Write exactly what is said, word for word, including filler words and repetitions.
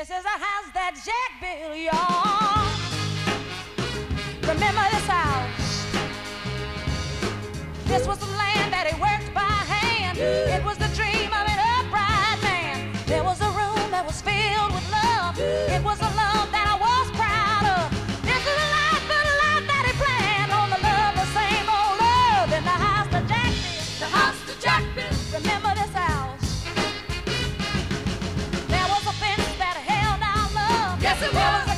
This is a house that Jack built, y'all. Remember this house. This was the land that he worked by hand. It was the dream of an upright man. There was a room that was filled with love. It was a love that I was proud of. This is the life, the life that he planned on the love, the same old love in the house that Jack built. The house that Jack built. Remember this house. There was a fence that held our love. Yes, it There was.